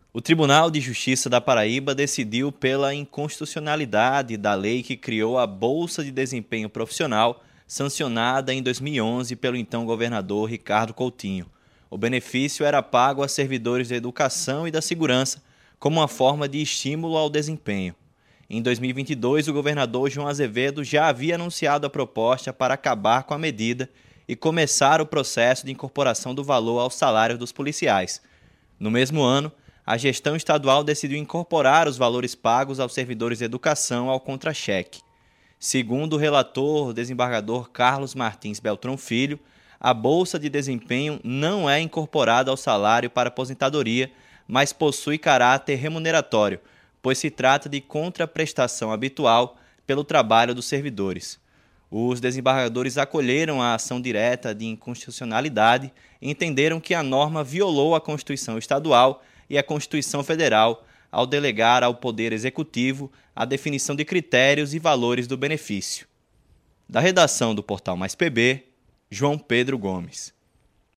O Tribunal de Justiça da Paraíba decidiu pela inconstitucionalidade da lei que criou a Bolsa de Desempenho Profissional, sancionada em 2011 pelo então governador Ricardo Coutinho. O benefício era pago a servidores da educação e da segurança como uma forma de estímulo ao desempenho. Em 2022, o governador João Azevedo já havia anunciado a proposta para acabar com a medida e começar o processo de incorporação do valor ao salário dos policiais. No mesmo ano, a gestão estadual decidiu incorporar os valores pagos aos servidores de educação ao contra-cheque. Segundo o relator desembargador Carlos Martins Beltrão Filho, a Bolsa de Desempenho não é incorporada ao salário para aposentadoria, mas possui caráter remuneratório, pois se trata de contraprestação habitual pelo trabalho dos servidores. Os desembargadores acolheram a ação direta de inconstitucionalidade e entenderam que a norma violou a Constituição Estadual e a Constituição Federal ao delegar ao Poder Executivo a definição de critérios e valores do benefício. Da redação do portal Mais PB, João Pedro Gomes.